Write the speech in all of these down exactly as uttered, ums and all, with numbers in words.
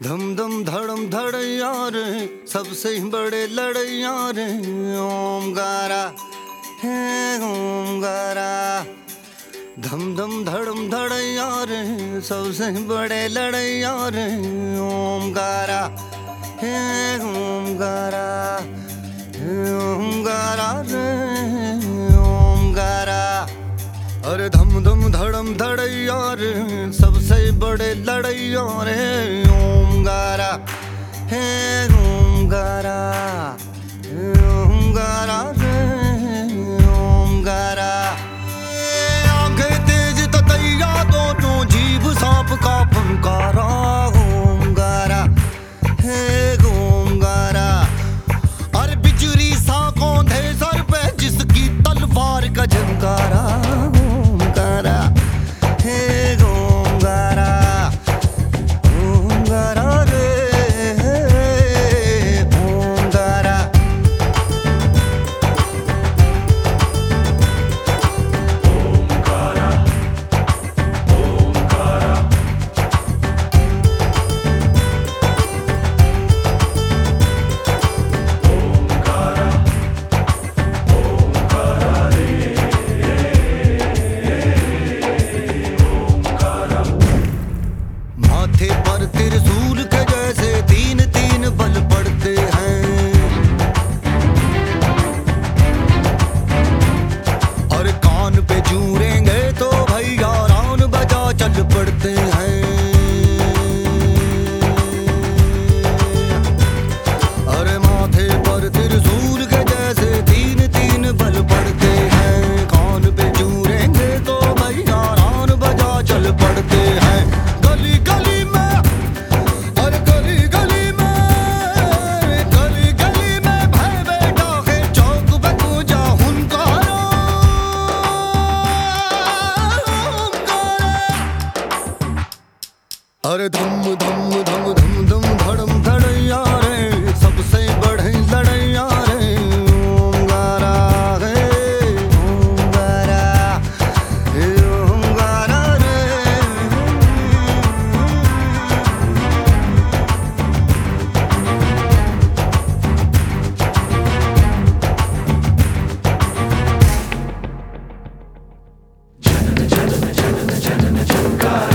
धम धम धड़म धड़ैया रे सबसे बड़े लड़ैया रे ओमकारा हे ओमकारा। धम धम धड़म धड़ैया रे सबसे बड़े लड़ैया रे ओमकारा हे ओमकारा ओमकारा रे ओमकारा। अरे धम धम धड़म धड़ैया रे सबसे बड़े लड़ैया रे ओमकारा हे ओमकारा ओमकारा रे ओमकारा। आंखें तेज ततैया दोनों जीभ सांप का फंकारा ओमकारा हे ओमकारा। अरे बिजली सा कौंधे सर पे जिसकी तलवार का झंकारा माथे पर त्रिशूल के जैसे तीन तीन बल पड़ते हैं। और कान पे जूरेंगे तो भैया रान बजा चल पड़ते हैं। अरे माथे पर त्रिशूल के जैसे तीन तीन बल पड़ते हैं। कान पे जूरेंगे तो भैया रान बजा चल पड़ते हैं। गली गली अरे धम धम धम धम धम धड़म धड़ैया रे सबसे बड़े लड़ैया रे ओमकारा रे ओमकारा हे ओमकारा रे। जनन जनन जनन जनन झंकारा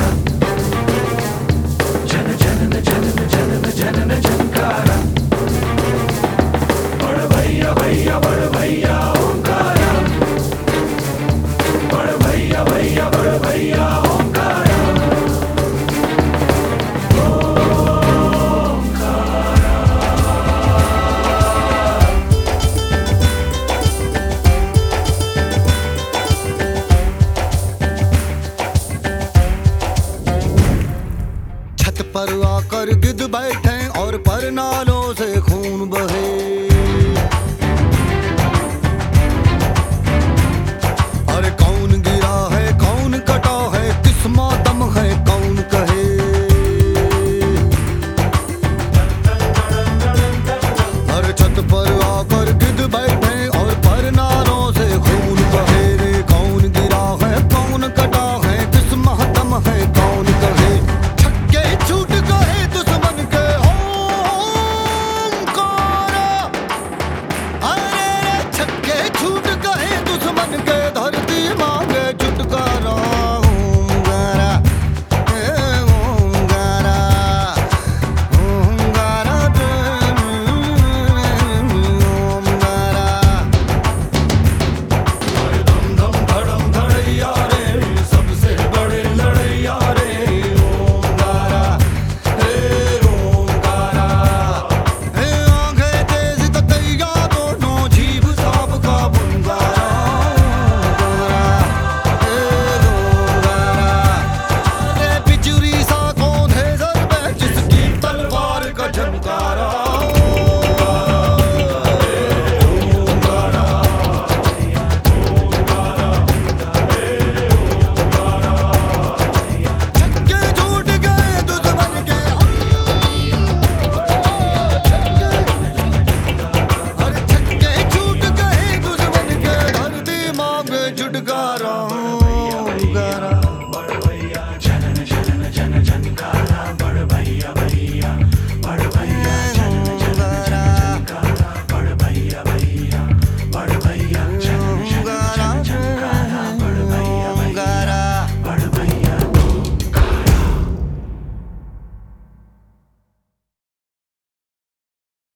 छत पर आकर गिद्ध बैठा